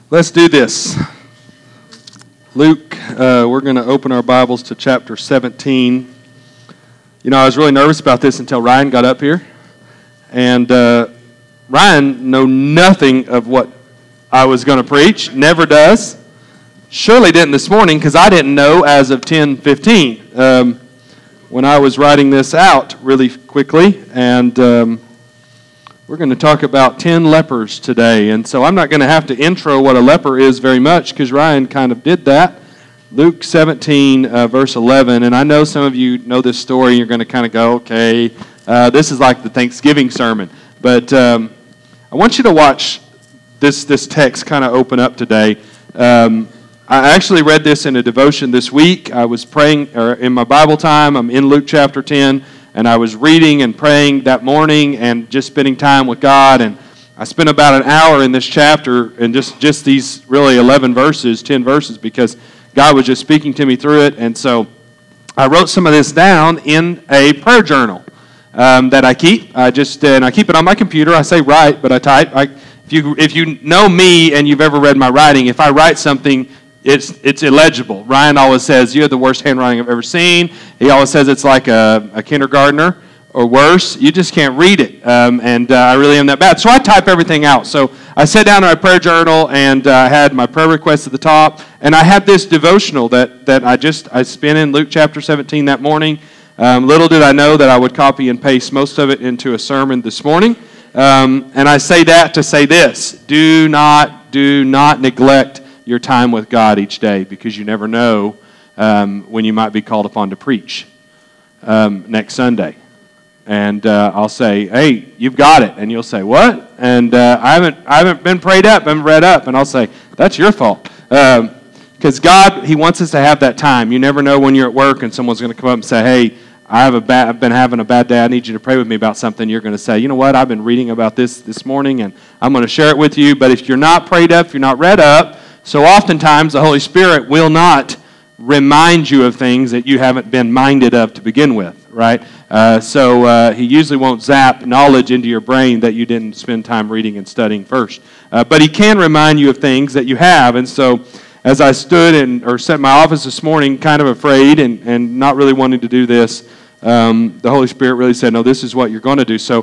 Let's do this. Luke, we're going to open our Bibles to chapter 17. You know, I was really nervous about this until Ryan got up here. And Ryan knew nothing of what I was going to preach, never does. Surely didn't this morning because I didn't know as of 10:15 when I was writing this out really quickly. And we're going to talk about 10 lepers today. And so I'm not going to have to intro what a leper is very much because Ryan kind of did that. Luke 17, verse 11. And I know some of you know this story. You're going to kind of go, okay, this is like the Thanksgiving sermon. But I want you to watch this text kind of open up today. I actually read this in a devotion this week. I was praying in my Bible time. I'm in Luke chapter 10. And I was reading and praying that morning and just spending time with God. And I spent about an hour in this chapter and just these really 10 verses, because God was just speaking to me through it. And so I wrote some of this down in a prayer journal that I keep. I keep it on my computer. I say write, but I type. If you know me and you've ever read my writing, if I write something, it's illegible. Ryan always says, you have the worst handwriting I've ever seen. He always says it's like a kindergartner or worse. You just can't read it. I really am that bad. So I type everything out. So I sat down in my prayer journal and I had my prayer requests at the top. And I had this devotional that I spent in Luke chapter 17 that morning. Little did I know that I would copy and paste most of it into a sermon this morning. And I say that to say this. Do not neglect your time with God each day, because you never know when you might be called upon to preach next Sunday. And I'll say, hey, you've got it. And you'll say, what? And I haven't been prayed up, been read up. And I'll say, that's your fault. Because God, He wants us to have that time. You never know when you're at work and someone's going to come up and say, hey, I've been having a bad day. I need you to pray with me about something. You're going to say, you know what? I've been reading about this morning, and I'm going to share it with you. But if you're not prayed up, if you're not read up, so oftentimes the Holy Spirit will not remind you of things that you haven't been minded of to begin with, right? So He usually won't zap knowledge into your brain that you didn't spend time reading and studying first. But He can remind you of things that you have. And so as I stood or sat in my office this morning, kind of afraid and not really wanting to do this, the Holy Spirit really said, no, this is what you're going to do. So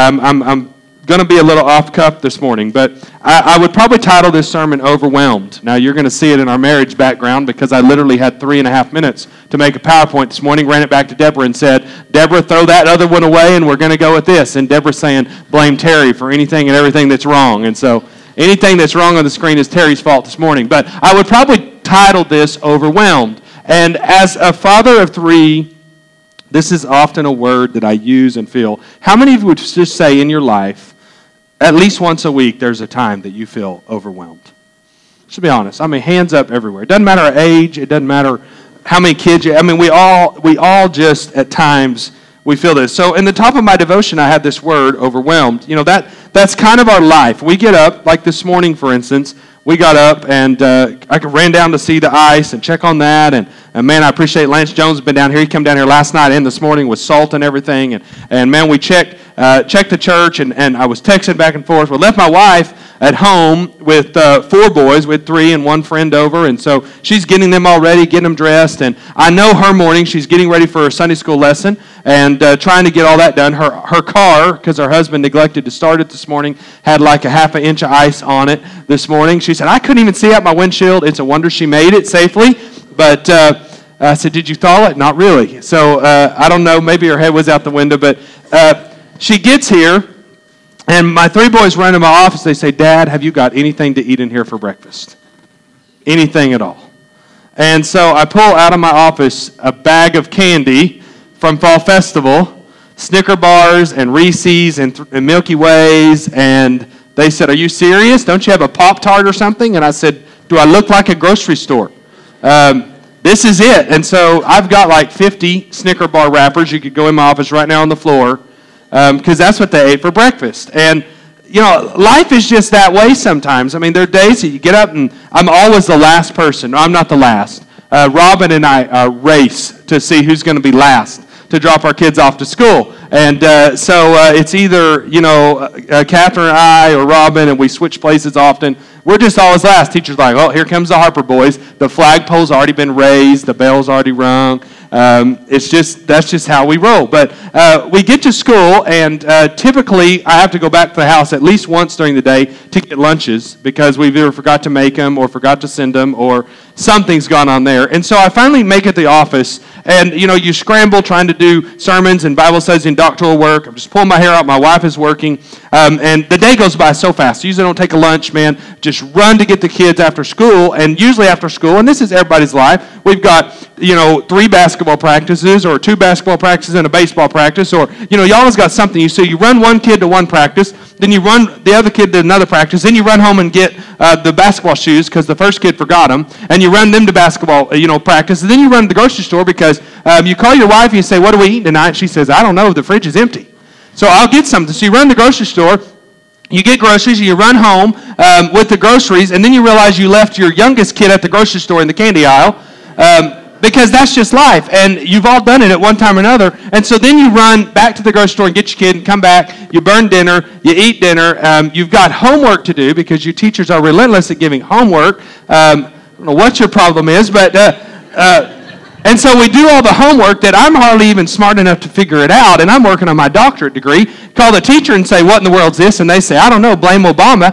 I'm going to be a little off cuff this morning, but I would probably title this sermon Overwhelmed. Now, you're going to see it in our marriage background, because I literally had 3.5 minutes to make a PowerPoint this morning, ran it back to Deborah and said, Deborah, throw that other one away, and we're going to go with this. And Deborah's saying, blame Terry for anything and everything that's wrong. And so anything that's wrong on the screen is Terry's fault this morning. But I would probably title this Overwhelmed. And as a father of 3, this is often a word that I use and feel. How many of you would just say in your life, at least once a week, there's a time that you feel overwhelmed? Just be honest. I mean, hands up everywhere. It doesn't matter our age. It doesn't matter how many kids you. I mean, we all just at times we feel this. So in the top of my devotion, I had this word, overwhelmed. You know, that's kind of our life. We get up, like this morning, for instance. We got up and I ran down to see the ice and check on that. And man, I appreciate Lance Jones has been down here. He came down here last night and this morning with salt and everything. And man, we checked the church and I was texting back and forth. We left my wife at home with 4 boys, with 3 and 1 friend over. And so she's getting them all ready, getting them dressed. And I know her morning, she's getting ready for her Sunday school lesson and trying to get all that done. Her car, because her husband neglected to start it this morning, had like a half an inch of ice on it this morning. She said, I couldn't even see out my windshield. It's a wonder she made it safely. But I said, did you thaw it? Not really. So I don't know. Maybe her head was out the window. But she gets here, and my 3 boys run to my office. They say, Dad, have you got anything to eat in here for breakfast? Anything at all? And so I pull out of my office a bag of candy from Fall Festival, Snicker bars and Reese's and Milky Ways, and they said, are you serious? Don't you have a Pop-Tart or something? And I said, do I look like a grocery store? This is it. And so I've got like 50 Snicker bar wrappers. You could go in my office right now on the floor, because that's what they ate for breakfast. And, you know, life is just that way sometimes. I mean, there are days that you get up and I'm always the last person. No, I'm not the last. Robin and I race to see who's going to be last to drop our kids off to school. And so it's either, Catherine and I or Robin, and we switch places often. We're just always last. Teacher's like, oh, here comes the Harper boys. The flagpole's already been raised. The bell's already rung. That's just how we roll. But we get to school, and typically I have to go back to the house at least once during the day to get lunches because we've either forgot to make them or forgot to send them or something's gone on there. And so I finally make it to the office, and you scramble trying to do sermons and Bible studies and doctoral work. I'm just pulling my hair out. My wife is working, and the day goes by so fast. Usually I don't take a lunch, man. Just run to get the kids after school, and usually after school, and this is everybody's life, we've got 3 basketball practices or 2 basketball practices and a baseball practice, or you always got something. You run one kid to one practice, then you run the other kid to another practice, then you run home and get the basketball shoes because the first kid forgot them, and you run them to basketball practice, and then you run to the grocery store because you call your wife and you say, what are we eating tonight? She says, I don't know, the fridge is empty. So I'll get something. So you run to the grocery store, you get groceries, you run home with the groceries, and then you realize you left your youngest kid at the grocery store in the candy aisle because that's just life, and you've all done it at one time or another. And so then you run back to the grocery store and get your kid and come back, you burn dinner, you eat dinner, you've got homework to do because your teachers are relentless at giving homework. I don't know what your problem is, but... And so we do all the homework that I'm hardly even smart enough to figure it out, and I'm working on my doctorate degree. Call the teacher and say, what in the world's this? And they say, I don't know, blame Obama.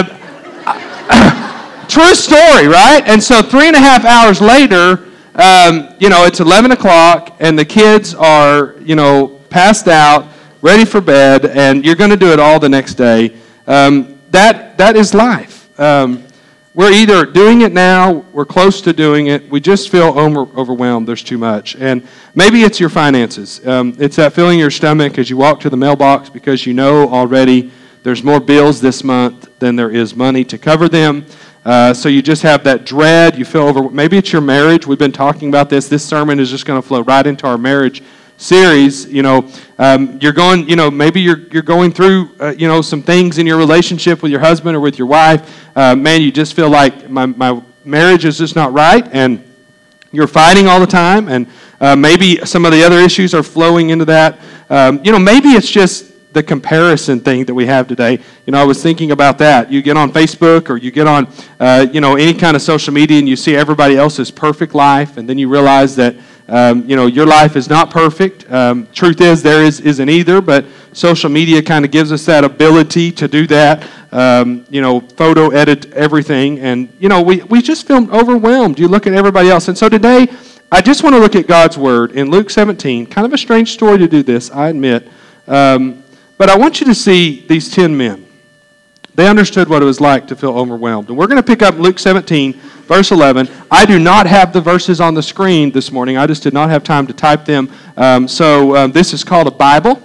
True story, right? And so 3.5 hours later, it's 11 o'clock, and the kids are, passed out, ready for bed, and you're going to do it all the next day. That is life. We're either doing it now, we're close to doing it, we just feel overwhelmed, there's too much. And maybe it's your finances. It's that feeling in your stomach as you walk to the mailbox because you know already there's more bills this month than there is money to cover them. So you just have that dread, you feel overwhelmed. Maybe it's your marriage. We've been talking about this. This sermon is just going to flow right into our marriage series. You're going, maybe you're going through, some things in your relationship with your husband or with your wife. Man, you just feel like my marriage is just not right, and you're fighting all the time, and maybe some of the other issues are flowing into that. Maybe it's just the comparison thing that we have today. I was thinking about that. You get on Facebook or you get on, any kind of social media, and you see everybody else's perfect life, and then you realize that your life is not perfect. Truth is, there isn't either, but social media kind of gives us that ability to do that, photo edit everything, and, we just feel overwhelmed. You look at everybody else. And so today, I just want to look at God's Word in Luke 17. Kind of a strange story to do this, I admit. But I want you to see these 10 men. They understood what it was like to feel overwhelmed. And we're going to pick up Luke 17, verse 11. I do not have the verses on the screen this morning. I just did not have time to type them. So this is called a Bible.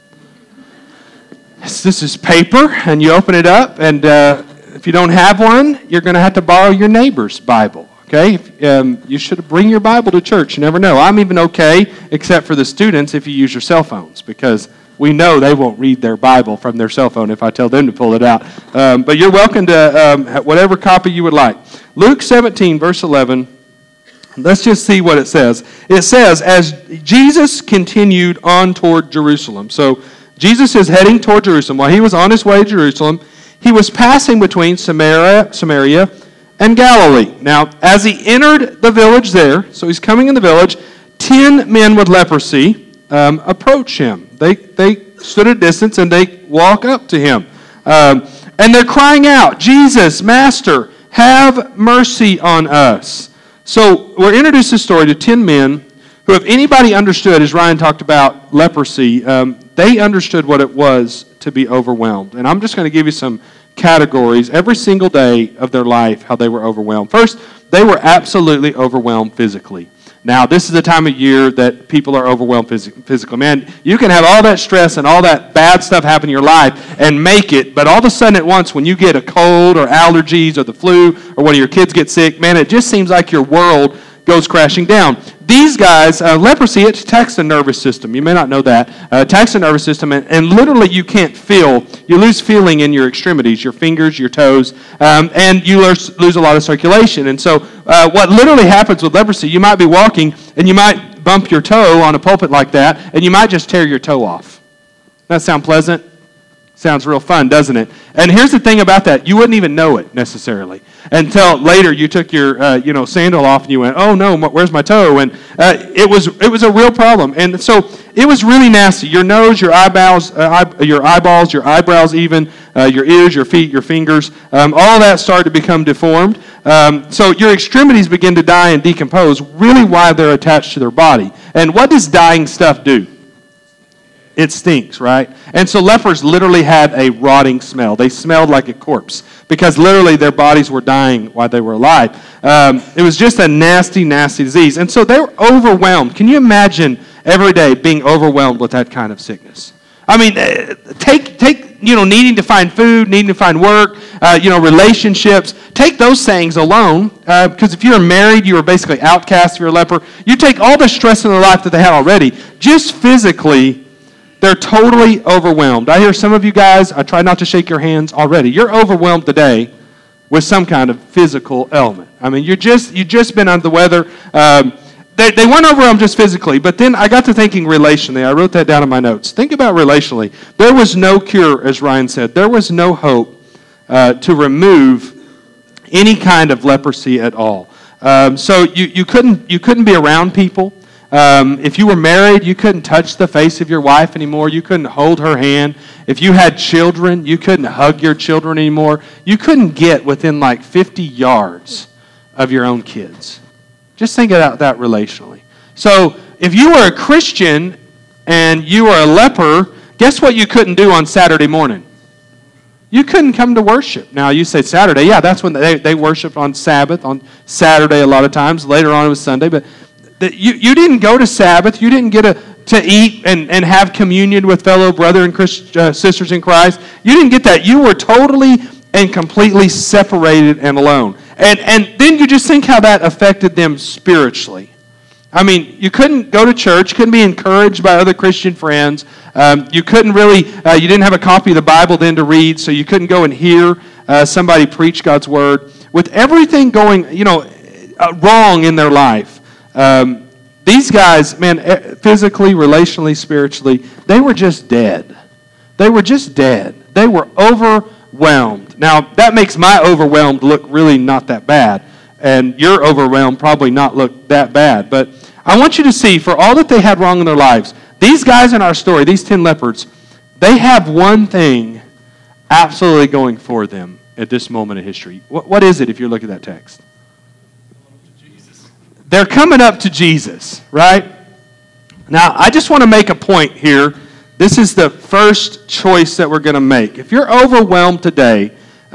This is paper, and you open it up, and if you don't have one, you're going to have to borrow your neighbor's Bible. Okay? You should bring your Bible to church. You never know. I'm even okay, except for the students, if you use your cell phones, because we know they won't read their Bible from their cell phone if I tell them to pull it out. But you're welcome to whatever copy you would like. Luke 17, verse 11. Let's just see what it says. It says, as Jesus continued on toward Jerusalem. So Jesus is heading toward Jerusalem. While he was on his way to Jerusalem, he was passing between Samaria and Galilee. Now, as he entered the village there, so he's coming in the village, 10 men with leprosy approach him. They stood at a distance and they walk up to him. And they're crying out, Jesus, Master, have mercy on us. So we're introduced this story to 10 men who, if anybody understood, as Ryan talked about leprosy, they understood what it was to be overwhelmed. And I'm just going to give you some categories every single day of their life, how they were overwhelmed. First, they were absolutely overwhelmed physically. Now, this is the time of year that people are overwhelmed physically. Man, you can have all that stress and all that bad stuff happen in your life and make it, but all of a sudden at once when you get a cold or allergies or the flu or one of your kids get sick, man, it just seems like your world goes crashing down. These guys, leprosy, it attacks the nervous system. You may not know that. Attacks the nervous system, and literally you can't feel. You lose feeling in your extremities, your fingers, your toes, and you lose a lot of circulation. And so what literally happens with leprosy, you might be walking, and you might bump your toe on a pulpit like that, and you might just tear your toe off. That sound pleasant? Sounds real fun, doesn't it? And here's the thing about that. You wouldn't even know it necessarily until later you took your sandal off and you went, oh no, where's my toe? And it was a real problem. And so it was really nasty. Your nose, your eyeballs, your eyebrows even, your ears, your feet, your fingers, all that started to become deformed. So your extremities begin to die and decompose really while they're attached to their body. And what does dying stuff do? It stinks, right? And so lepers literally had a rotting smell. They smelled like a corpse because literally their bodies were dying while they were alive. It was just a nasty, nasty disease. And so they were overwhelmed. Can you imagine every day being overwhelmed with that kind of sickness? I mean, take needing to find food, needing to find work, relationships. Take those things alone, because if you're married, you are basically outcast if you're a leper. You take all the stress in their life that they had already, just physically. They're totally overwhelmed. I hear some of you guys, I try not to shake your hands already. You're overwhelmed today with some kind of physical ailment. I mean, you've just been under the weather. They weren't overwhelmed just physically, but then I got to thinking relationally. I wrote that down in my notes. Think about relationally. There was no cure, as Ryan said. There was no hope to remove any kind of leprosy at all. So you couldn't be around people. If you were married, you couldn't touch the face of your wife anymore. You couldn't hold her hand. If you had children, you couldn't hug your children anymore. You couldn't get within like 50 yards of your own kids. Just think about that relationally. So if you were a Christian and you were a leper, guess what you couldn't do on Saturday morning? You couldn't come to worship. Now, you say Saturday. Yeah, that's when they worshiped on Sabbath, on Saturday a lot of times. Later on it was Sunday, but you didn't go to Sabbath. You didn't get to eat and have communion with fellow brother and sisters in Christ. You didn't get that. You were totally and completely separated and alone. And then you just think how that affected them spiritually. I mean, you couldn't go to church, couldn't be encouraged by other Christian friends. You couldn't really, you didn't have a copy of the Bible then to read, so you couldn't go and hear somebody preach God's Word. With everything going, wrong in their life, these guys, man, physically, relationally, spiritually, they were just dead. They were just dead. They were overwhelmed. Now, that makes my overwhelmed look really not that bad, and your overwhelmed probably not look that bad. But I want you to see, for all that they had wrong in their lives, these guys in our story, these 10 lepers, they have one thing absolutely going for them at this moment in history. What is it if you look at that text? They're coming up to Jesus, right? Now, I just want to make a point here. This is the first choice that we're going to make. If you're overwhelmed today,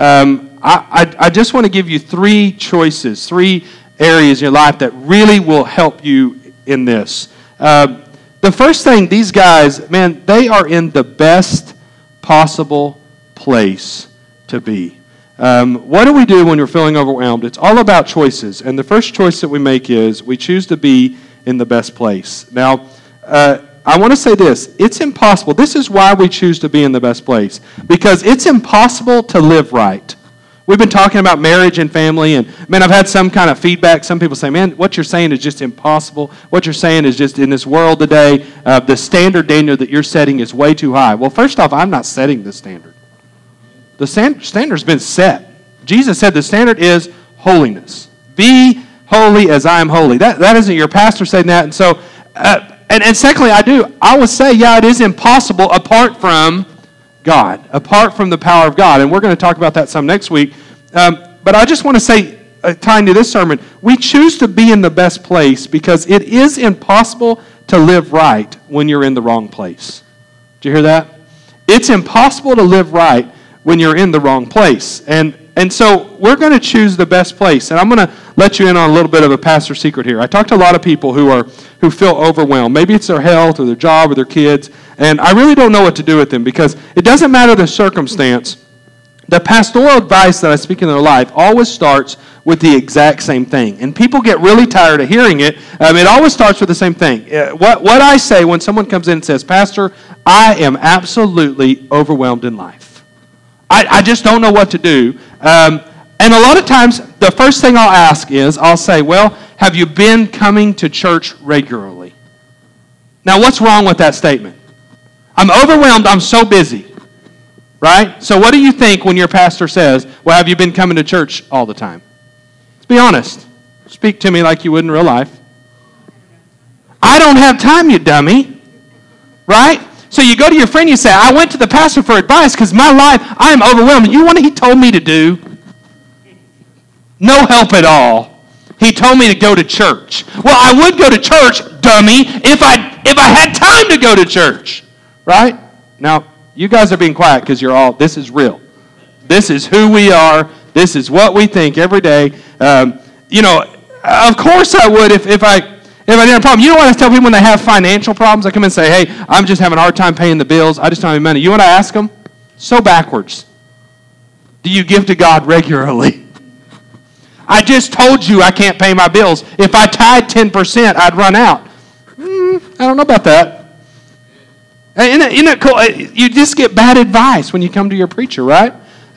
I just want to give you three choices, three areas in your life that really will help you in this. The first thing, these guys, man, they are in the best possible place to be. What do we do when we're feeling overwhelmed? It's all about choices. And the first choice that we make is we choose to be in the best place. Now, I want to say this. It's impossible. This is why we choose to be in the best place. Because it's impossible to live right. We've been talking about marriage and family. And, man, I've had some kind of feedback. Some people say, man, what you're saying is just impossible. What you're saying is just in this world today, the standard, Daniel, that you're setting is way too high. Well, first off, I'm not setting the standard. The standard's been set. Jesus said the standard is holiness. Be holy as I am holy. That isn't your pastor saying that. And so, and secondly, I would say, yeah, it is impossible apart from God, apart from the power of God. And we're going to talk about that some next week. But I just want to say, tying to this sermon, we choose to be in the best place because it is impossible to live right when you're in the wrong place. Did you hear that? It's impossible to live right when you're in the wrong place. And so we're going to choose the best place. And I'm going to let you in on a little bit of a pastor secret here. I talk to a lot of people who feel overwhelmed. Maybe it's their health or their job or their kids. And I really don't know what to do with them because it doesn't matter the circumstance. The pastoral advice that I speak in their life always starts with the exact same thing. And people get really tired of hearing it. It always starts with the same thing. What I say when someone comes in and says, Pastor, I am absolutely overwhelmed in life. I just don't know what to do. And a lot of times, the first thing I'll ask is, I'll say, well, have you been coming to church regularly? Now, what's wrong with that statement? I'm overwhelmed. I'm so busy. Right? So what do you think when your pastor says, well, have you been coming to church all the time? Let's be honest. Speak to me like you would in real life. I don't have time, you dummy. Right? So you go to your friend, you say, I went to the pastor for advice because my life, I am overwhelmed. You know what he told me to do? No help at all. He told me to go to church. Well, I would go to church, dummy, if I had time to go to church. Right? Now, you guys are being quiet because this is real. This is who we are. This is what we think every day. Of course I would if I didn't have a problem. You know what I tell people when they have financial problems? I come and say, hey, I'm just having a hard time paying the bills. I just don't have any money. You know what I ask them? So backwards. Do you give to God regularly? I just told you I can't pay my bills. If I tied 10%, I'd run out. I don't know about that. Isn't it cool? You just get bad advice when you come to your preacher, right?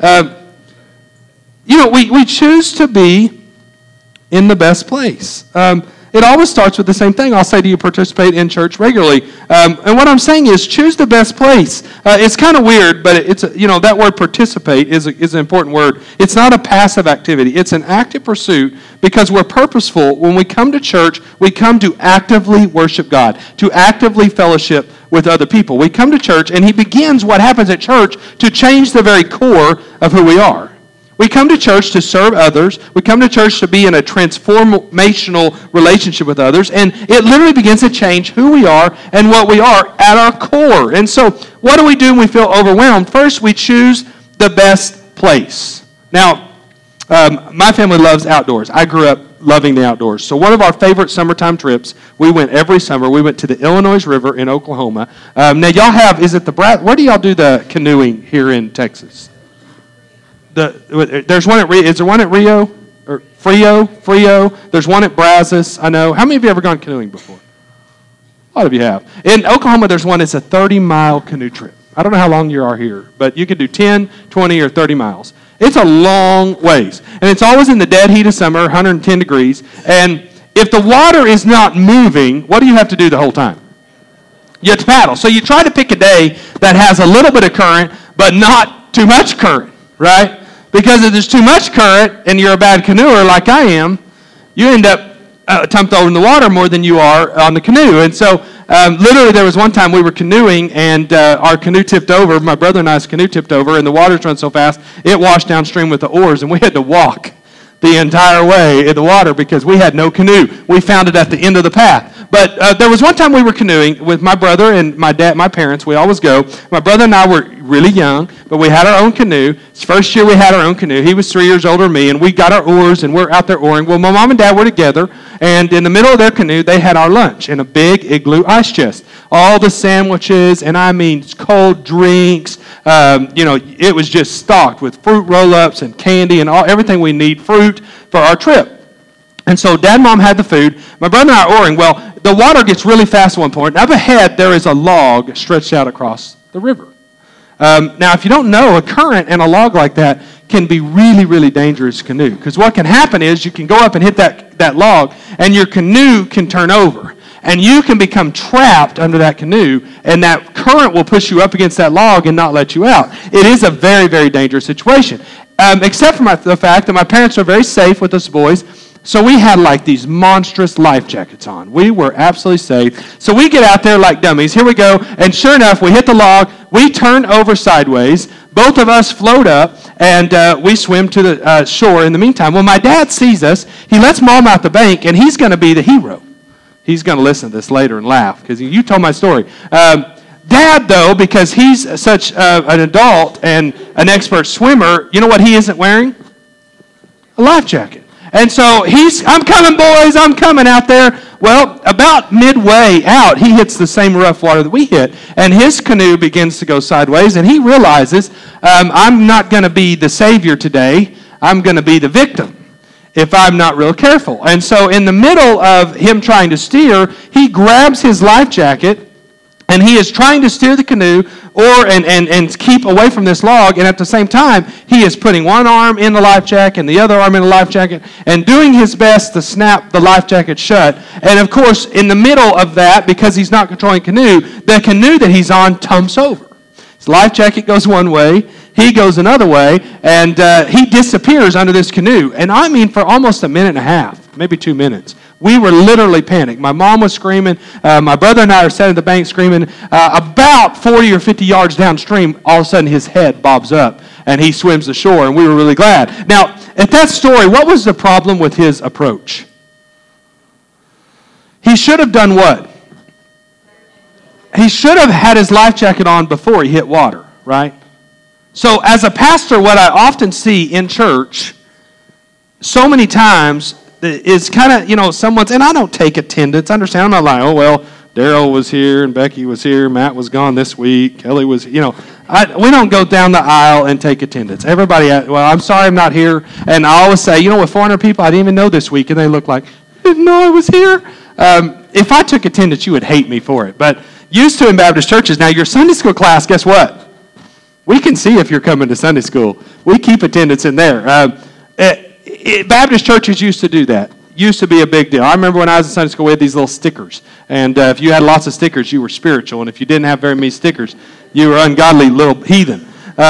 We choose to be in the best place. It always starts with the same thing. I'll say, do you participate in church regularly? And what I'm saying is choose the best place. It's kind of weird, but that word participate is an important word. It's not a passive activity. It's an active pursuit because we're purposeful. When we come to church, we come to actively worship God, to actively fellowship with other people. We come to church, and he begins what happens at church to change the very core of who we are. We come to church to serve others. We come to church to be in a transformational relationship with others. And it literally begins to change who we are and what we are at our core. And so what do we do when we feel overwhelmed? First, we choose the best place. Now, my family loves outdoors. I grew up loving the outdoors. So one of our favorite summertime trips, we went every summer. We went to the Illinois River in Oklahoma. Now, y'all have, where do y'all do the canoeing here in Texas? There's one at is there one at Rio or Frio? There's one at Brazos. I know. How many of you ever gone canoeing before? A lot of you have. In Oklahoma, there's one. It's a 30-mile canoe trip. I don't know how long you are here, but you could do 10, 20, or 30 miles. It's a long ways, and it's always in the dead heat of summer, 110 degrees. And if the water is not moving, what do you have to do the whole time? You have to paddle. So you try to pick a day that has a little bit of current, but not too much current, right? Because if there's too much current and you're a bad canoeer like I am, you end up tumped over in the water more than you are on the canoe. And so literally there was one time we were canoeing and our canoe tipped over. My brother and I's canoe tipped over and the water's run so fast it washed downstream with the oars and we had to walk the entire way in the water because we had no canoe. We found it at the end of the path. But there was one time we were canoeing with my brother and my dad, my parents. We always go. My brother and I were really young, but we had our own canoe. It's first year we had our own canoe. He was 3 years older than me, and we got our oars, and we're out there oaring. Well, my mom and dad were together, and in the middle of their canoe, they had our lunch in a big igloo ice chest. All the sandwiches, and I mean cold drinks. It was just stocked with fruit roll-ups and candy and everything we need, fruit for our trip. And so Dad and Mom had the food. My brother and I are oaring. Well, the water gets really fast at one point. Up ahead, there is a log stretched out across the river. Now, if you don't know, a current and a log like that can be really, really dangerous canoe. Because what can happen is you can go up and hit that log, and your canoe can turn over. And you can become trapped under that canoe, and that current will push you up against that log and not let you out. It is a very, very dangerous situation. Except for the fact that my parents are very safe with us boys. So we had like these monstrous life jackets on. We were absolutely safe. So we get out there like dummies. Here we go. And sure enough, we hit the log. We turn over sideways. Both of us float up, and we swim to the shore in the meantime. Well, my dad sees us. He lets Mom out the bank, and he's going to be the hero. He's going to listen to this later and laugh because you told my story. Dad, though, because he's such an adult and an expert swimmer, you know what he isn't wearing? A life jacket. And so I'm coming, boys, I'm coming out there. Well, about midway out, he hits the same rough water that we hit, and his canoe begins to go sideways, and he realizes, I'm not going to be the savior today. I'm going to be the victim if I'm not real careful. And so in the middle of him trying to steer, he grabs his life jacket, And he is trying to steer the canoe and keep away from this log, and at the same time, he is putting one arm in the life jacket and the other arm in the life jacket and doing his best to snap the life jacket shut. And of course, in the middle of that, because he's not controlling the canoe that he's on tumbles over. His life jacket goes one way, he goes another way, and he disappears under this canoe. And I mean, for almost a minute and a half, maybe 2 minutes. We were literally panicked. My mom was screaming. My brother and I are sitting at the bank screaming. About 40 or 50 yards downstream, all of a sudden his head bobs up and he swims to shore, and we were really glad. Now, at that story, what was the problem with his approach? He should have done what? He should have had his life jacket on before he hit water, right? So as a pastor, what I often see in church so many times is kind of, someone's, and I don't take attendance. Understand? I'm not like, oh, well, Daryl was here and Becky was here, Matt was gone this week, Kelly was, we don't go down the aisle and take attendance. Everybody, well, I'm sorry I'm not here. And I always say, with 400 people, I didn't even know this week, and they look like, I didn't know I was here. If I took attendance, you would hate me for it. But used to in Baptist churches, now your Sunday school class, guess what? We can see if you're coming to Sunday school. We keep attendance in there. Baptist churches used to do that. Used to be a big deal. I remember when I was in Sunday school, we had these little stickers. And if you had lots of stickers, you were spiritual. And if you didn't have very many stickers, you were ungodly little heathen.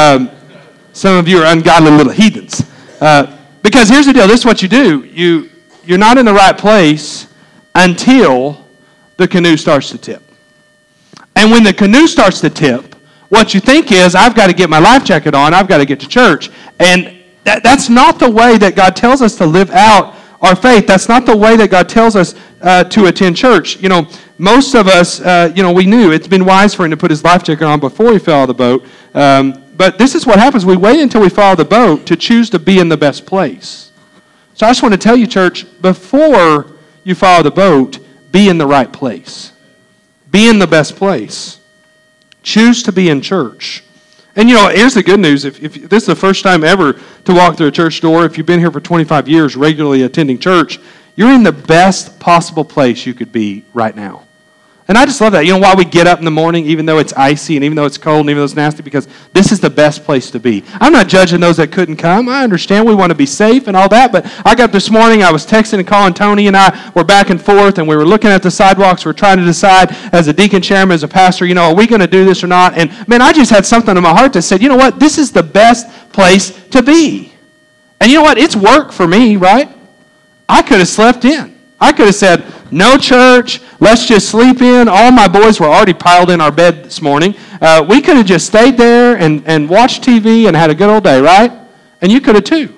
Some of you are ungodly little heathens. Because here's the deal. This is what you do. You're not in the right place until the canoe starts to tip. And when the canoe starts to tip, what you think is, I've got to get my life jacket on. I've got to get to church. And that's not the way that God tells us to live out our faith. That's not the way that God tells us to attend church. Most of us, we knew it's been wise for him to put his life jacket on before he fell out of the boat. But this is what happens. We wait until we fall out of the boat to choose to be in the best place. So I just want to tell you, church, before you fall out of the boat, be in the right place. Be in the best place. Choose to be in church. And here's the good news. If this is the first time ever to walk through a church door, if you've been here for 25 years regularly attending church, you're in the best possible place you could be right now. And I just love that. Why we get up in the morning, even though it's icy and even though it's cold and even though it's nasty, because this is the best place to be. I'm not judging those that couldn't come. I understand we want to be safe and all that, but I got up this morning, I was texting and calling Tony, and I were back and forth, and we were looking at the sidewalks. We're trying to decide, as a deacon chairman, as a pastor, are we going to do this or not? And man, I just had something in my heart that said, you know what? This is the best place to be. And you know what? It's work for me, right? I could have slept in. I could have said, no church, let's just sleep in. All my boys were already piled in our bed this morning. We could have just stayed there and watched TV and had a good old day, right? And you could have too.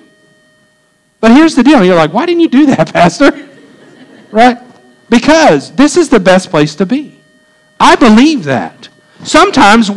But here's the deal. You're like, why didn't you do that, Pastor? Right? Because this is the best place to be. I believe that. Sometimes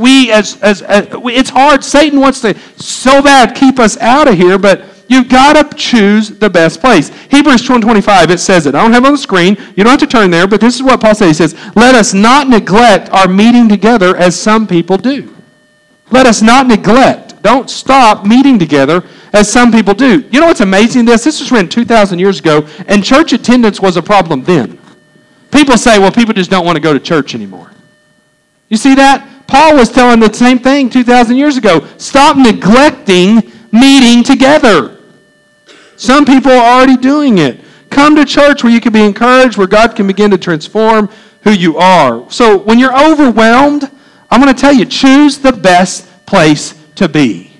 it's hard. Satan wants to so bad keep us out of here, but you've got to choose the best place. Hebrews 2:25, it says it. I don't have it on the screen. You don't have to turn there, but this is what Paul says. He says, let us not neglect our meeting together as some people do. Let us not neglect. Don't stop meeting together as some people do. You know what's amazing? This was written 2,000 years ago, and church attendance was a problem then. People say, well, people just don't want to go to church anymore. You see that? Paul was telling the same thing 2,000 years ago. Stop neglecting meeting together. Some people are already doing it. Come to church where you can be encouraged, where God can begin to transform who you are. So when you're overwhelmed, I'm going to tell you, choose the best place to be.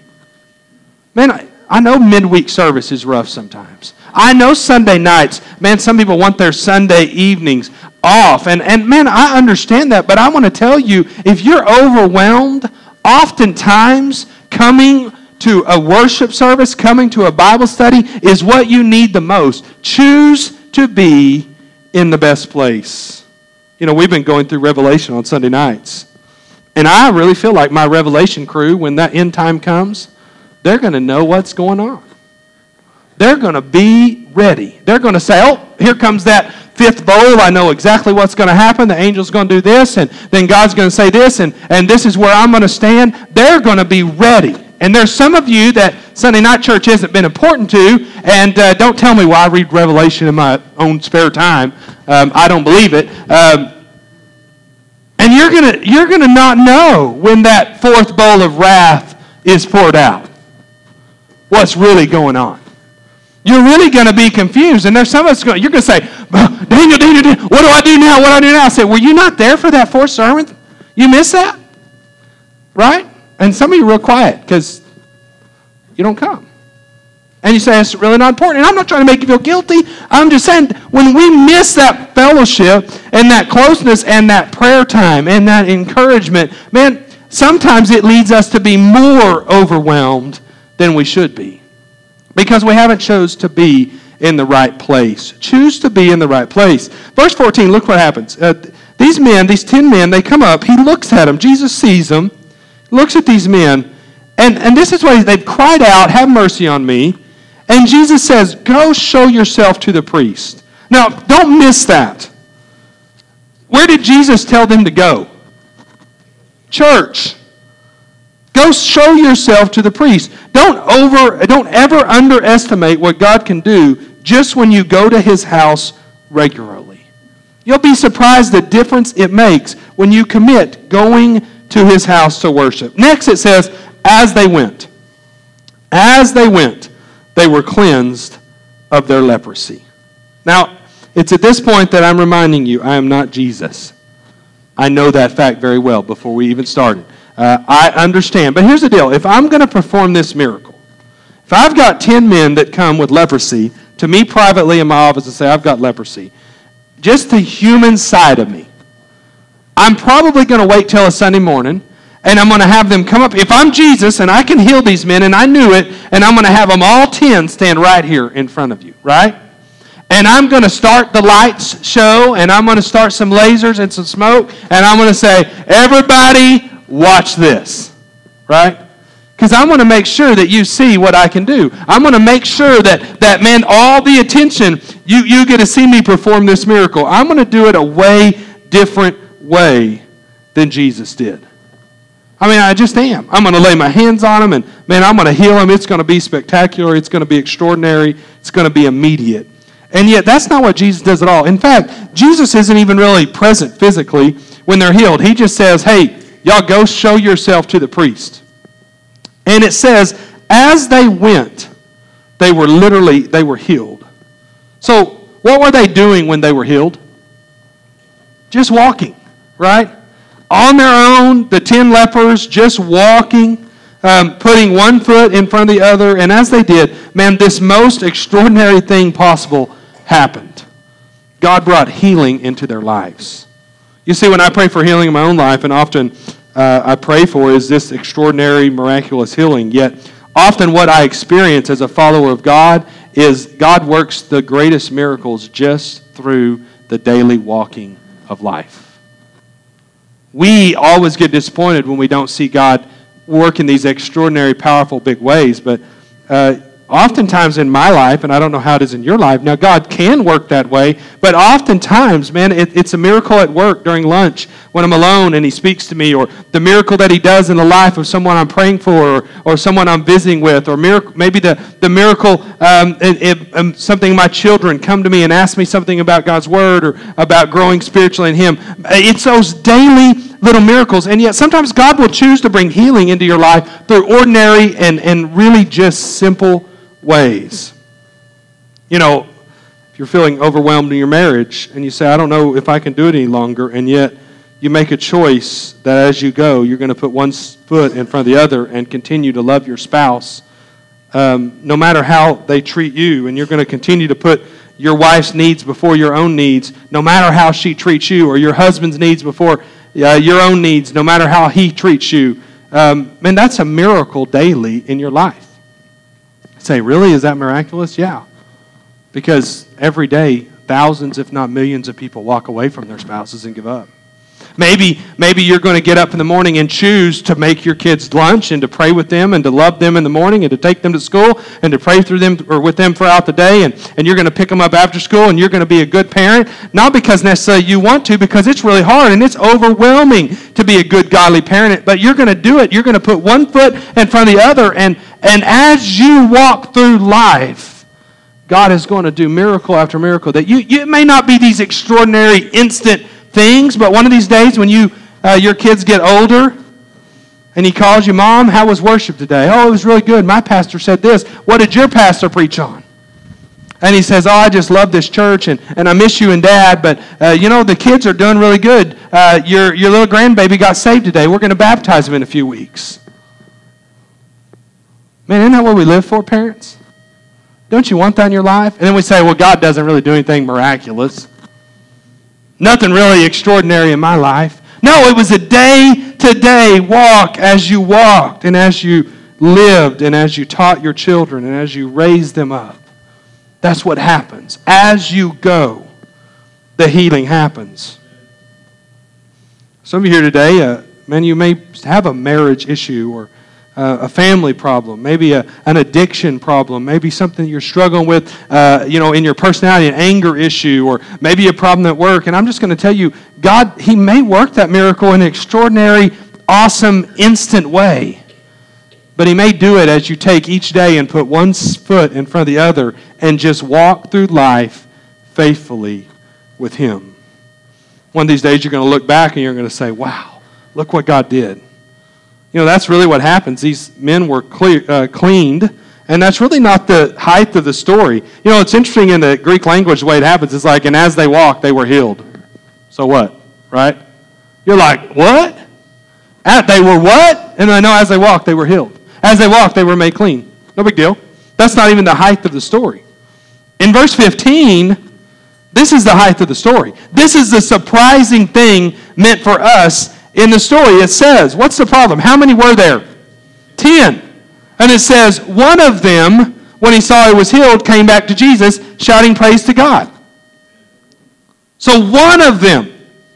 Man, I know midweek service is rough sometimes. I know Sunday nights, man, some people want their Sunday evenings off. And man, I understand that, but I want to tell you, if you're overwhelmed, oftentimes coming to a worship service, coming to a Bible study is what you need the most. Choose to be in the best place. We've been going through Revelation on Sunday nights. And I really feel like my Revelation crew, when that end time comes, they're going to know what's going on. They're going to be ready. They're going to say, oh, here comes that fifth bowl. I know exactly what's going to happen. The angel's going to do this, and then God's going to say this, and this is where I'm going to stand. They're going to be ready. And there's some of you that Sunday night church hasn't been important to, and don't tell me why I read Revelation in my own spare time. I don't believe it. And you're gonna not know when that fourth bowl of wrath is poured out what's really going on. You're really going to be confused. And there's some of us you're going to say, Daniel, what do I do now? What do I do now? I say, were you not there for that fourth sermon? You missed that? Right? And some of you are real quiet because you don't come. And you say, it's really not important. And I'm not trying to make you feel guilty. I'm just saying, when we miss that fellowship and that closeness and that prayer time and that encouragement, man, sometimes it leads us to be more overwhelmed than we should be. Because we haven't chose to be in the right place. Choose to be in the right place. Verse 14, look what happens. These 10 men, they come up. He looks at them. Jesus sees them, looks at these men, and this is what they've cried out, have mercy on me. And Jesus says, go show yourself to the priest. Now, don't miss that. Where did Jesus tell them to go? Church. Go show yourself to the priest. Don't ever underestimate what God can do just when you go to his house regularly. You'll be surprised the difference it makes when you commit going to his house to worship. Next it says, as they went, they were cleansed of their leprosy. Now, it's at this point that I'm reminding you, I am not Jesus. I know that fact very well before we even started. I understand. But here's the deal. If I'm going to perform this miracle, if I've got 10 men that come with leprosy to me privately in my office and say, I've got leprosy, just the human side of me, I'm probably going to wait till a Sunday morning, and I'm going to have them come up. If I'm Jesus and I can heal these men, and I knew it, and I'm going to have them all 10 stand right here in front of you, right? And I'm going to start the lights show, and I'm going to start some lasers and some smoke, and I'm going to say, everybody, watch this, right? Because I want to make sure that you see what I can do. I'm going to make sure that man, all the attention, you get to see me perform this miracle. I'm going to do it a way different way than Jesus did. I mean, I just am. I'm going to lay my hands on them, and man, I'm going to heal them. It's going to be spectacular. It's going to be extraordinary. It's going to be immediate. And yet, that's not what Jesus does at all. In fact, Jesus isn't even really present physically when they're healed. He just says, hey, y'all go show yourself to the priest. And it says, as they went, they were healed. So, what were they doing when they were healed? Just walking, right? On their own, the 10 lepers just walking, putting one foot in front of the other. And as they did, man, this most extraordinary thing possible happened. God brought healing into their lives. You see, when I pray for healing in my own life, and often I pray for is this extraordinary, miraculous healing, yet often what I experience as a follower of God is God works the greatest miracles just through the daily walking of life. We always get disappointed when we don't see God work in these extraordinary, powerful, big ways, but oftentimes in my life, and I don't know how it is in your life, now God can work that way, but oftentimes, man, it's a miracle at work during lunch when I'm alone and he speaks to me, or the miracle that he does in the life of someone I'm praying for, or someone I'm visiting with, or maybe the miracle, something my children come to me and ask me something about God's Word or about growing spiritually in Him. It's those daily little miracles, and yet sometimes God will choose to bring healing into your life through ordinary and really just simple ways. You know, if you're feeling overwhelmed in your marriage and you say, I don't know if I can do it any longer, and yet you make a choice that as you go, you're going to put one foot in front of the other and continue to love your spouse, no matter how they treat you, and you're going to continue to put your wife's needs before your own needs, no matter how she treats you, or your husband's needs before your own needs, no matter how he treats you. Man, that's a miracle daily in your life. Say, really? Is that miraculous? Yeah. Because every day, thousands, if not millions of people walk away from their spouses and give up. Maybe you're going to get up in the morning and choose to make your kids lunch and to pray with them and to love them in the morning and to take them to school and to pray through them or with them throughout the day, and you're going to pick them up after school and you're going to be a good parent, not because necessarily you want to, because it's really hard and it's overwhelming to be a good godly parent, but you're going to do it. You're going to put one foot in front of the other, and as you walk through life, God is going to do miracle after miracle. That it may not be these extraordinary instant things, but one of these days when you Your kids get older, and he calls you, Mom, how was worship today? Oh, it was really good. My pastor said this. What did your pastor preach on? And he says, oh, I just love this church, and I miss you and Dad, but, the kids are doing really good. Your little grandbaby got saved today. We're going to baptize him in a few weeks. Man, isn't that what we live for, parents? Don't you want that in your life? And then we say, well, God doesn't really do anything miraculous. Nothing really extraordinary in my life. No, it was a day-to-day walk as you walked and as you lived and as you taught your children and as you raised them up. That's what happens. As you go, the healing happens. Some of you here today, you may have a marriage issue or a family problem, maybe an addiction problem, maybe something you're struggling with, in your personality, an anger issue, or maybe a problem at work. And I'm just going to tell you, God, He may work that miracle in an extraordinary, awesome, instant way. But He may do it as you take each day and put one foot in front of the other and just walk through life faithfully with Him. One of these days you're going to look back and you're going to say, wow, look what God did. That's really what happens. These men were cleaned, and that's really not the height of the story. It's interesting in the Greek language the way it happens. It's like, and as they walked, they were healed. So what, right? You're like, what? They were what? And I know as they walked, they were healed. As they walked, they were made clean. No big deal. That's not even the height of the story. In verse 15, this is the height of the story. This is the surprising thing meant for us in the story. It says, what's the problem? How many were there? 10. And it says, one of them, when he saw he was healed, came back to Jesus, shouting praise to God. So one of them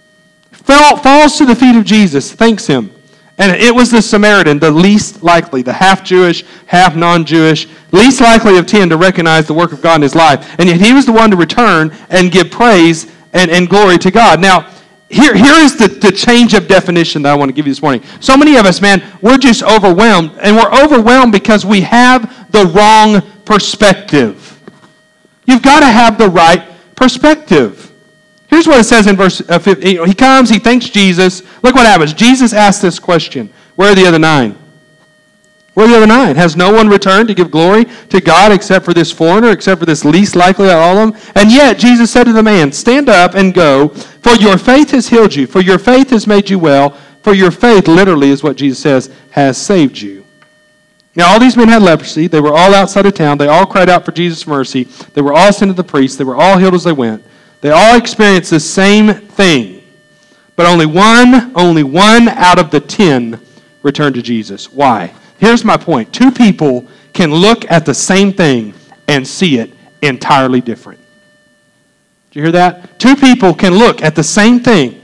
falls to the feet of Jesus, thanks Him. And it was the Samaritan, the least likely, the half-Jewish, half-non-Jewish, least likely of 10 to recognize the work of God in his life. And yet he was the one to return and give praise and glory to God. Now, here is the change of definition that I want to give you this morning. So many of us, man, we're just overwhelmed. And we're overwhelmed because we have the wrong perspective. You've got to have the right perspective. Here's what it says in verse 15. He comes, he thanks Jesus. Look what happens. Jesus asks this question. Where are the other 9? Where are the other 9? Has no one returned to give glory to God except for this foreigner, except for this least likely of all of them? And yet Jesus said to the man, stand up and go, for your faith has healed you, for your faith has made you well, for your faith, literally is what Jesus says, has saved you. Now all these men had leprosy. They were all outside of town. They all cried out for Jesus' mercy. They were all sent to the priest. They were all healed as they went. They all experienced the same thing. But only one out of the 10 returned to Jesus. Why? Here's my point. 2 people can look at the same thing and see it entirely different. Did you hear that? 2 people can look at the same thing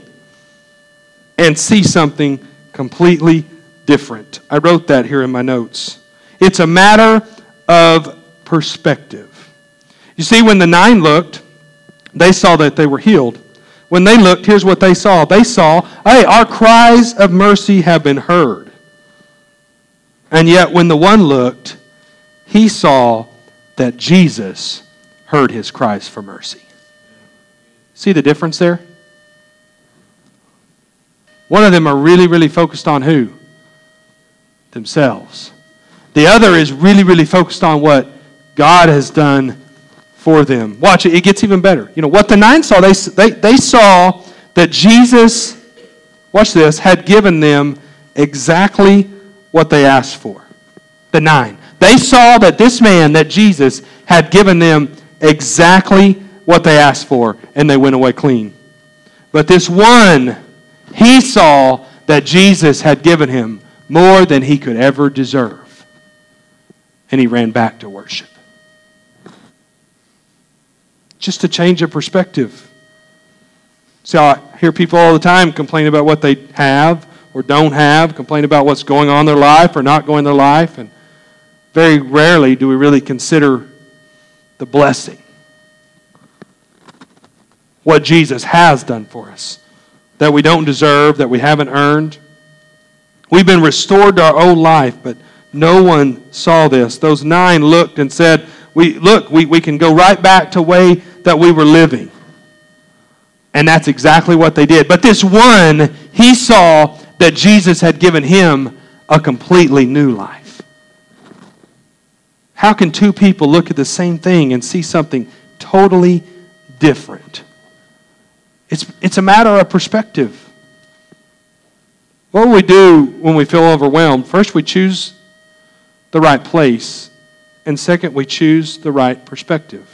and see something completely different. I wrote that here in my notes. It's a matter of perspective. You see, when the 9 looked, they saw that they were healed. When they looked, here's what they saw. They saw, hey, our cries of mercy have been heard. And yet when the one looked, he saw that Jesus heard his cries for mercy. See the difference there? One of them are really, really focused on who? Themselves. The other is really, really focused on what God has done for them. Watch it. It gets even better. What the 9 saw, they saw that Jesus, watch this, had given them exactly what they asked for. The 9. They saw that this man, that Jesus, had given them exactly what they asked for, and they went away clean. But this one, he saw that Jesus had given him more than he could ever deserve. And he ran back to worship. Just a change of perspective. See, I hear people all the time complain about what they have or don't have, complain about what's going on in their life or not going in their life, and very rarely do we really consider the blessing. What Jesus has done for us, that we don't deserve, that we haven't earned. We've been restored to our old life, but no one saw this. Those 9 looked and said, we can go right back to the way that we were living. And that's exactly what they did. But this one, he saw that Jesus had given him a completely new life. How can two people look at the same thing and see something totally different? It's a matter of perspective. What do we do when we feel overwhelmed? First, we choose the right place. And second, we choose the right perspective.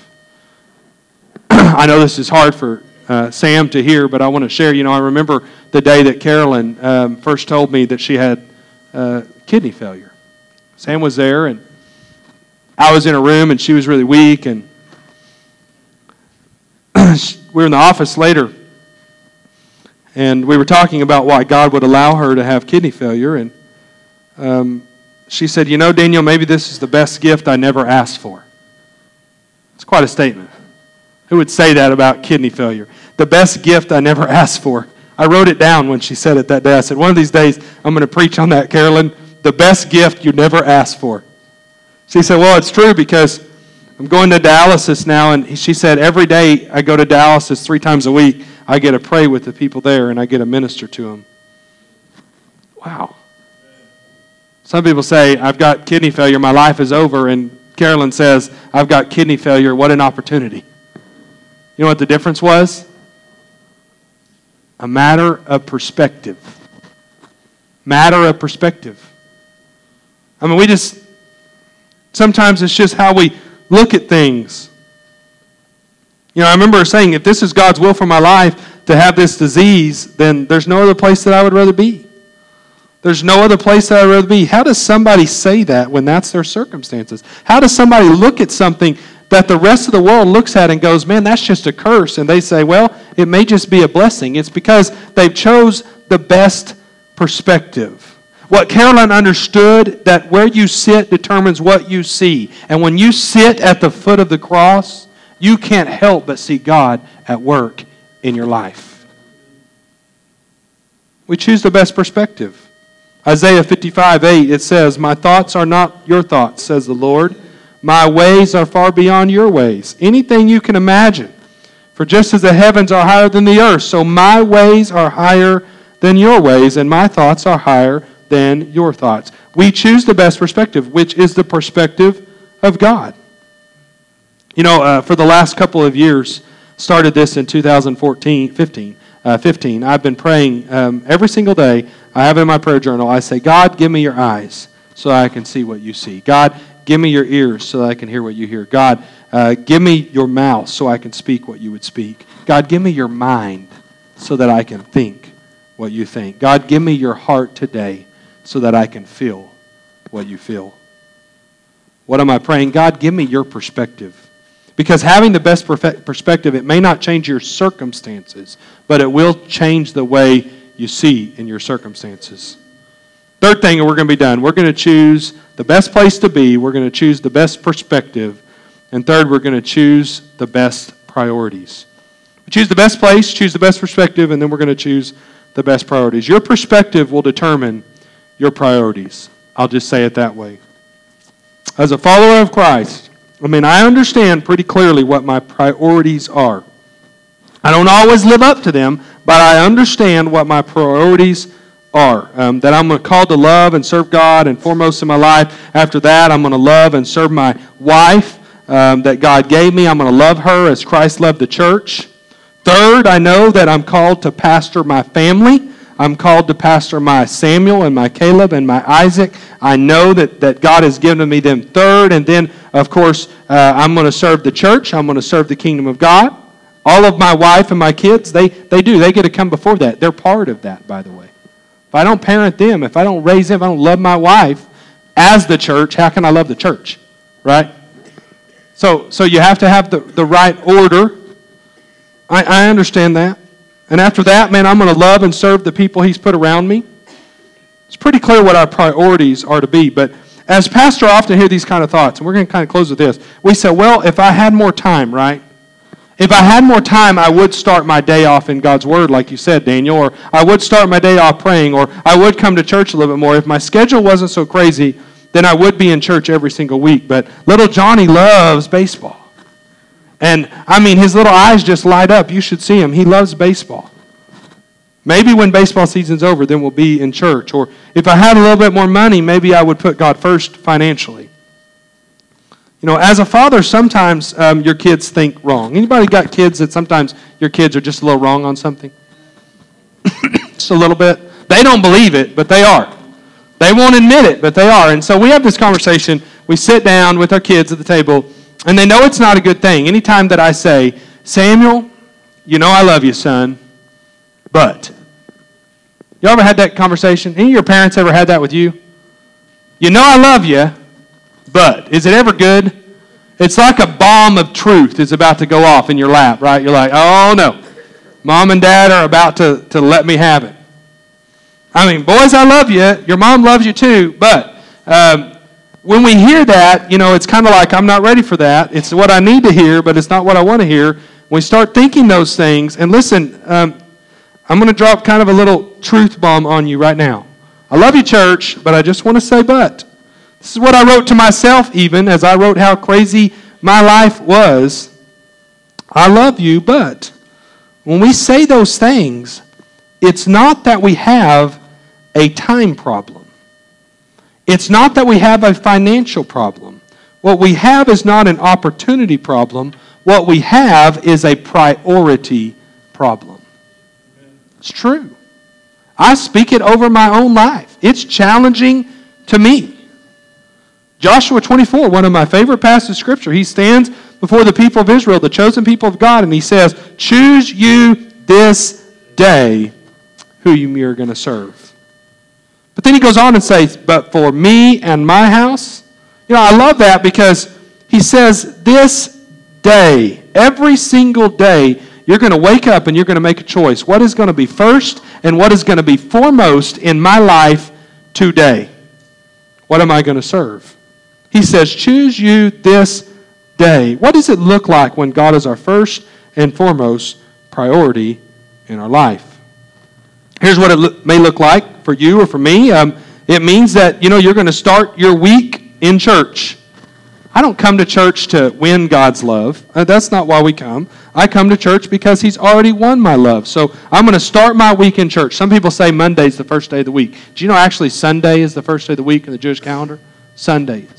I know this is hard for Sam to hear, but I want to share. I remember the day that Carolyn first told me that she had kidney failure. Sam was there, and I was in a room, and she was really weak, and we were in the office later, and we were talking about why God would allow her to have kidney failure, and she said, Daniel, maybe this is the best gift I never asked for. It's quite a statement. Who would say that about kidney failure? The best gift I never asked for. I wrote it down when she said it that day. I said, one of these days, I'm going to preach on that, Carolyn. The best gift you never asked for. She said, well, it's true because I'm going to dialysis now. And she said, every day I go to dialysis 3 times a week, I get to pray with the people there and I get to minister to them. Wow. Some people say, I've got kidney failure, my life is over. And Carolyn says, I've got kidney failure, what an opportunity. You know what the difference was? A matter of perspective. Matter of perspective. I mean, sometimes it's just how we look at things. I remember saying, if this is God's will for my life to have this disease, then there's no other place that I would rather be. There's no other place that I'd rather be. How does somebody say that when that's their circumstances? How does somebody look at something that the rest of the world looks at and goes, man, that's just a curse. And they say, well, it may just be a blessing. It's because they've chose the best perspective. What Carolyn understood, that where you sit determines what you see. And when you sit at the foot of the cross, you can't help but see God at work in your life. We choose the best perspective. Isaiah 55:8, it says, my thoughts are not your thoughts, says the Lord. My ways are far beyond your ways. Anything you can imagine. For just as the heavens are higher than the earth, so my ways are higher than your ways, and my thoughts are higher than your thoughts. We choose the best perspective, which is the perspective of God. For the last couple of years, started this in 15, I've been praying every single day. I have in my prayer journal, I say, God, give me your eyes so I can see what you see. God, give me your ears so that I can hear what you hear. God, give me your mouth so I can speak what you would speak. God, give me your mind so that I can think what you think. God, give me your heart today so that I can feel what you feel. What am I praying? God, give me your perspective. Because having the best perspective, it may not change your circumstances, but it will change the way you see in your circumstances. Third thing, and we're going to be done. We're going to choose the best place to be. We're going to choose the best perspective. And third, we're going to choose the best priorities. We choose the best place, choose the best perspective, and then we're going to choose the best priorities. Your perspective will determine your priorities. I'll just say it that way. As a follower of Christ, I understand pretty clearly what my priorities are. I don't always live up to them, but I understand what my priorities are. That I'm called to love and serve God and foremost in my life. After that, I'm going to love and serve my wife that God gave me. I'm going to love her as Christ loved the church. Third, I know that I'm called to pastor my family. I'm called to pastor my Samuel and my Caleb and my Isaac. I know that God has given me them. Third, and then, of course, I'm going to serve the church. I'm going to serve the kingdom of God. All of my wife and my kids, they do. They get to come before that. They're part of that, by the way. If I don't parent them, if I don't raise them, if I don't love my wife as the church, how can I love the church? Right? So you have to have the right order. I understand that. And after that, I'm going to love and serve the people He's put around me. It's pretty clear what our priorities are to be. But as pastor, I often hear these kind of thoughts. And we're going to kind of close with this. We say, well, if I had more time, right? If I had more time, I would start my day off in God's Word, like you said, Daniel. Or I would start my day off praying. Or I would come to church a little bit more. If my schedule wasn't so crazy, then I would be in church every single week. But little Johnny loves baseball. And, I mean, his little eyes just light up. You should see him. He loves baseball. Maybe when baseball season's over, then we'll be in church. Or if I had a little bit more money, maybe I would put God first financially. You know, as a father, sometimes your kids think wrong. Anybody got kids that sometimes your kids are just a little wrong on something? Just a little bit. They don't believe it, but they are. They won't admit it, but they are. And so we have this conversation. We sit down with our kids at the table, and they know it's not a good thing. Anytime that I say, Samuel, you know I love you, son, but. You ever had that conversation? Any of your parents ever had that with you? You know I love you, but. Is it ever good? It's like a bomb of truth is about to go off in your lap, right? You're like, oh no. Mom and dad are about to let me have it. I mean, boys, I love you. Your mom loves you too, but when we hear that, you know, it's kind of like, I'm not ready for that. It's what I need to hear, but it's not what I want to hear. We start thinking those things, and listen, I'm going to drop kind of a little truth bomb on you right now. I love you, church, but I just want to say but. This is what I wrote to myself even as I wrote how crazy my life was. I love you, but when we say those things, it's not that we have a time problem. It's not that we have a financial problem. What we have is not an opportunity problem. What we have is a priority problem. It's true. I speak it over my own life. It's challenging to me. Joshua 24, one of my favorite passages of Scripture, he stands before the people of Israel, the chosen people of God, and he says, choose you this day who you are going to serve. But then he goes on and says, but for me and my house, you know, I love that because he says this day, every single day, you're going to wake up and you're going to make a choice. What is going to be first and what is going to be foremost in my life today? What am I going to serve? He says, choose you this day. What does it look like when God is our first and foremost priority in our life? Here's what it may look like for you or for me. It means that, you know, you're going to start your week in church. I don't come to church to win God's love. That's not why we come. I come to church because He's already won my love. So I'm going to start my week in church. Some people say Monday's the first day of the week. Do you know actually Sunday is the first day of the week in the Jewish calendar? Sunday is.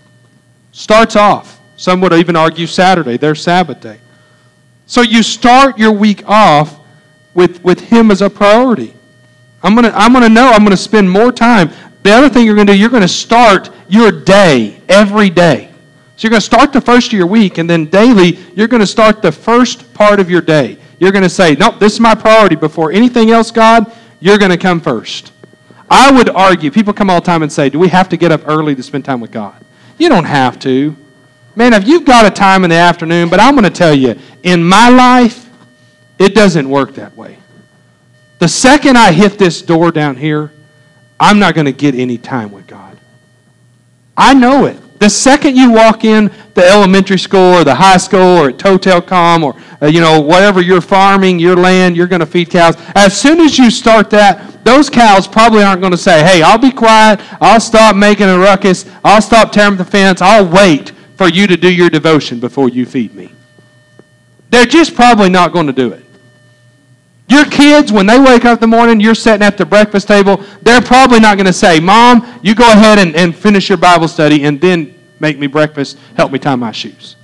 Starts off. Some would even argue Saturday, their Sabbath day. So you start your week off with Him as a priority. I'm going to spend more time. The other thing you're going to do, you're going to start your day every day. So you're going to start the first of your week, and then daily, you're going to start the first part of your day. You're going to say, nope, this is my priority. Before anything else, God, you're going to come first. I would argue, people come all the time and say, do we have to get up early to spend time with God? You don't have to. Man, if you've got a time in the afternoon, but I'm going to tell you, in my life, it doesn't work that way. The second I hit this door down here, I'm not going to get any time with God. I know it. The second you walk in the elementary school or the high school or at Totelcom or whatever you're farming, your land, you're going to feed cows. As soon as you start that, those cows probably aren't going to say, hey, I'll be quiet, I'll stop making a ruckus, I'll stop tearing the fence, I'll wait for you to do your devotion before you feed me. They're just probably not going to do it. Your kids, when they wake up in the morning, you're sitting at the breakfast table, they're probably not going to say, Mom, you go ahead and finish your Bible study and then make me breakfast, help me tie my shoes.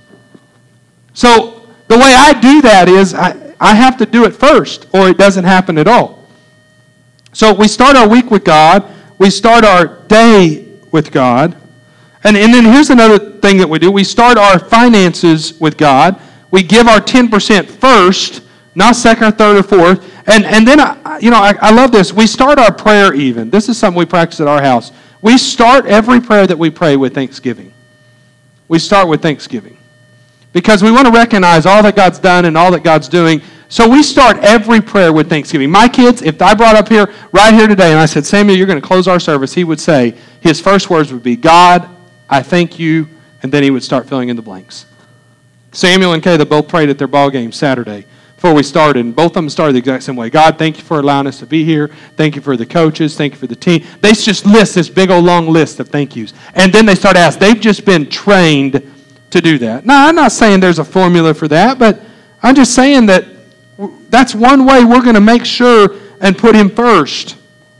So the way I do that is I have to do it first or it doesn't happen at all. So we start our week with God. We start our day with God. And then here's another thing that we do. We start our finances with God. We give our 10% first, not second or third or fourth. And then, I love this. We start our prayer even. This is something we practice at our house. We start every prayer that we pray with thanksgiving. We start with thanksgiving. Because we want to recognize all that God's done and all that God's doing. So we start every prayer with thanksgiving. My kids, if I brought up here, right here today, and I said, Samuel, you're going to close our service, he would say, his first words would be, God, I thank you, and then he would start filling in the blanks. Samuel and Kayla both prayed at their ball game Saturday before we started, and both of them started the exact same way. God, thank you for allowing us to be here. Thank you for the coaches. Thank you for the team. They just list this big old long list of thank yous. And then they start asking. They've just been trained to do that. Now, I'm not saying there's a formula for that, but I'm just saying that that's one way we're going to make sure and put Him first.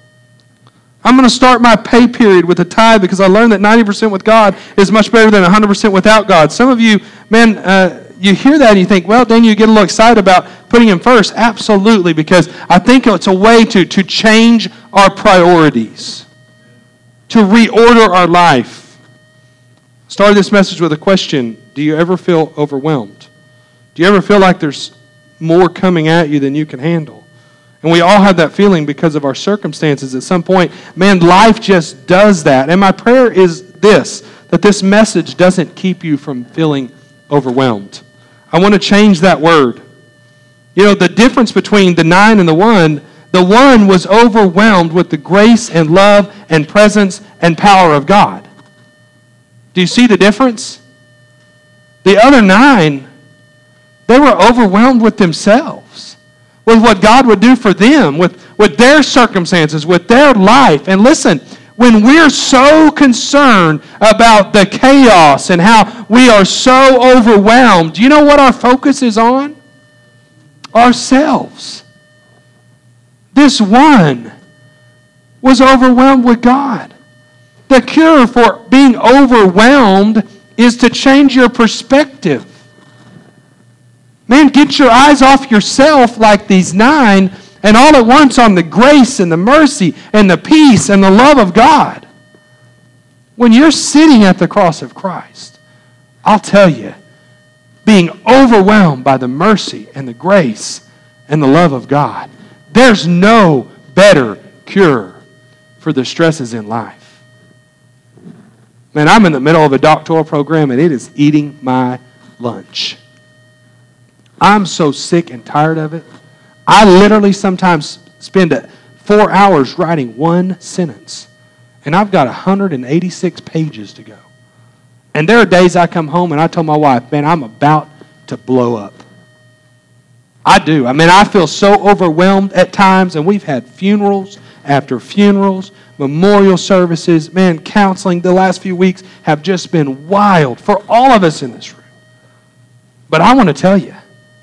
I'm going to start my pay period with a tithe because I learned that 90% with God is much better than 100% without God. Some of you, man, you hear that and you think, well, then you get a little excited about putting Him first. Absolutely, because I think it's a way to change our priorities, to reorder our life. Started this message with a question. Do you ever feel overwhelmed? Do you ever feel like there's more coming at you than you can handle? And we all have that feeling because of our circumstances at some point. Man, life just does that. And my prayer is this, that this message doesn't keep you from feeling overwhelmed. I want to change that word. You know, the difference between the 9 and the 1 was overwhelmed with the grace and love and presence and power of God. Do you see the difference? The other 9, they were overwhelmed with themselves, with what God would do for them, with their circumstances, with their life. And listen, when we're so concerned about the chaos and how we are so overwhelmed, do you know what our focus is on? Ourselves. This one was overwhelmed with God. The cure for being overwhelmed is to change your perspective. Man, get your eyes off yourself like these 9 and all at once on the grace and the mercy and the peace and the love of God. When you're sitting at the cross of Christ, I'll tell you, being overwhelmed by the mercy and the grace and the love of God, there's no better cure for the stresses in life. Man, I'm in the middle of a doctoral program and it is eating my lunch. I'm so sick and tired of it. I literally sometimes spend 4 hours writing one sentence. And I've got 186 pages to go. And there are days I come home and I tell my wife, man, I'm about to blow up. I do. I mean, I feel so overwhelmed at times. And we've had funerals after funerals, memorial services, man, counseling. The last few weeks have just been wild for all of us in this room. But I want to tell you,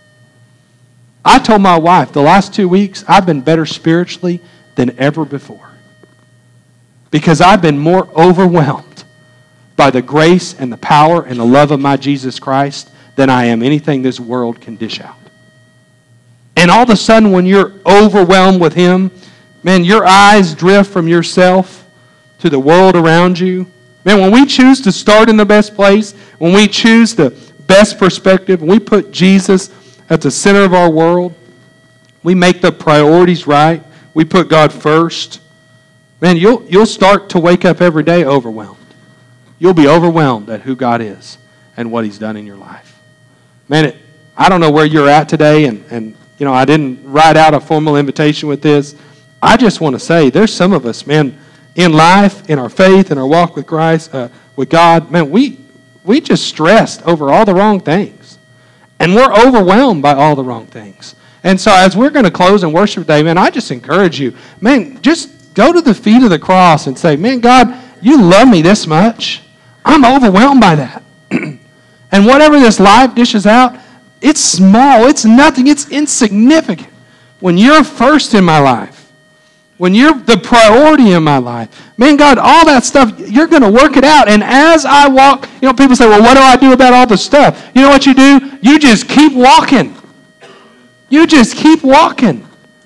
I told my wife the last 2 weeks I've been better spiritually than ever before. Because I've been more overwhelmed by the grace and the power and the love of my Jesus Christ than I am anything this world can dish out. And all of a sudden when you're overwhelmed with Him, man, your eyes drift from yourself to the world around you. Man, when we choose to start in the best place, when we choose the best perspective, when we put Jesus at the center of our world, we make the priorities right, we put God first, man, you'll start to wake up every day overwhelmed. You'll be overwhelmed at who God is and what He's done in your life. Man, I don't know where you're at today, and you know, I didn't write out a formal invitation with this. I just want to say, there's some of us, man, in life, in our faith, in our walk with Christ, with God, man, we just stressed over all the wrong things. And we're overwhelmed by all the wrong things. And so as we're going to close and worship today, man, I just encourage you, man, just go to the feet of the cross and say, man, God, you love me this much. I'm overwhelmed by that. And whatever this life dishes out, it's small, it's nothing, it's insignificant. When you're first in my life, when you're the priority in my life, man, God, all that stuff, you're going to work it out. And as I walk, you know, people say, well, what do I do about all the stuff? You know what you do? You just keep walking. You just keep walking.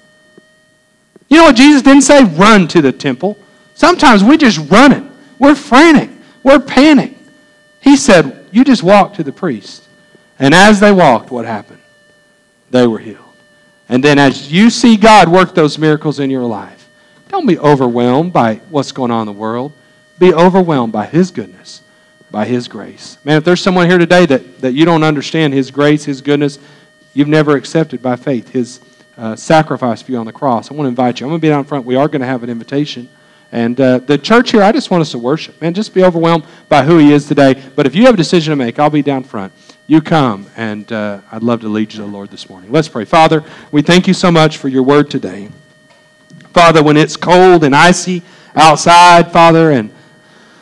You know what Jesus didn't say? Run to the temple. Sometimes we just run it. We're frantic. We're panicked. He said, you just walk to the priest. And as they walked, what happened? They were healed. And then as you see God work those miracles in your life, don't be overwhelmed by what's going on in the world. Be overwhelmed by His goodness, by His grace. Man, if there's someone here today that you don't understand His grace, His goodness, you've never accepted by faith His sacrifice for you on the cross, I want to invite you. I'm going to be down front. We are going to have an invitation. And the church here, I just want us to worship. Man, just be overwhelmed by who He is today. But if you have a decision to make, I'll be down front. You come, and I'd love to lead you to the Lord this morning. Let's pray. Father, we thank You so much for Your word today. Father, when it's cold and icy outside, Father, and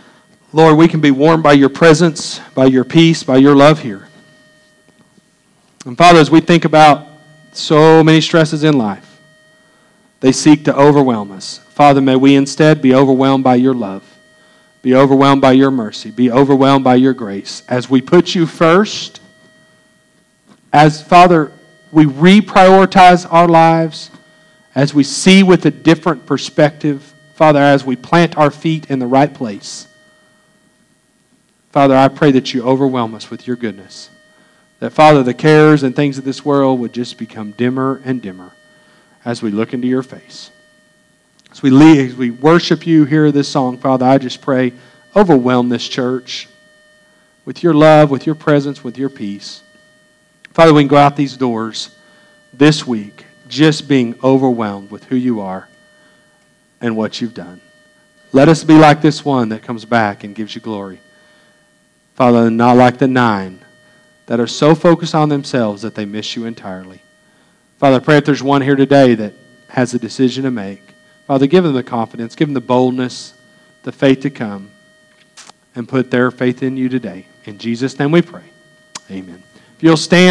Lord, we can be warmed by your presence, by your peace, by your love here. And Father, as we think about so many stresses in life, they seek to overwhelm us. Father, may we instead be overwhelmed by your love, be overwhelmed by your mercy, be overwhelmed by your grace. As we put you first, as, Father, we reprioritize our lives, as we see with a different perspective, Father, as we plant our feet in the right place, Father, I pray that you overwhelm us with your goodness. That, Father, the cares and things of this world would just become dimmer and dimmer as we look into your face. As we worship you, hear this song, Father, I just pray, overwhelm this church with your love, with your presence, with your peace. Father, we can go out these doors this week just being overwhelmed with who you are and what you've done. Let us be like this one that comes back and gives you glory. Father, not like the 9 that are so focused on themselves that they miss you entirely. Father, I pray if there's one here today that has a decision to make, Father, give them the confidence, give them the boldness, the faith to come and put their faith in you today. In Jesus' name we pray. Amen. If you'll stand.